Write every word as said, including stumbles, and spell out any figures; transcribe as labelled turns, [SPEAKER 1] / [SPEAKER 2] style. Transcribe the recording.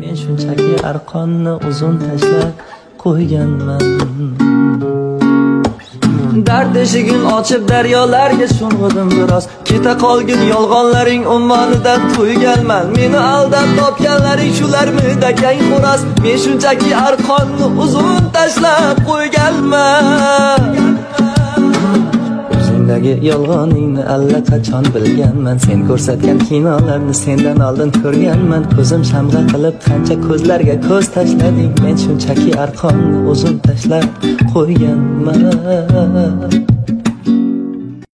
[SPEAKER 1] Men shunchaki arqonni uzun tashlab qo'yganman. Dard eshigin ochib daryolarga sho'ng'idim biroz. Keta qolgin yolg'onlaring ummonidan to'yganman. Meni aldab topganlaring shularmi dakang xo'roz. Men shunchaki arqonni uzun tashlab qo'yganman. O'zingdagi yolg'oningni allaqachon bilganman. Sen ko'rsatgan kinolarni sendan oldin ko'rganman. Ko'zim shamg'a qilib qancha ko'zlarga ko'z tashlading. Men shunchaki arqonni uzun tashlab qo'yganman.